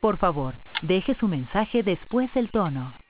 Por favor, deje su mensaje después del tono.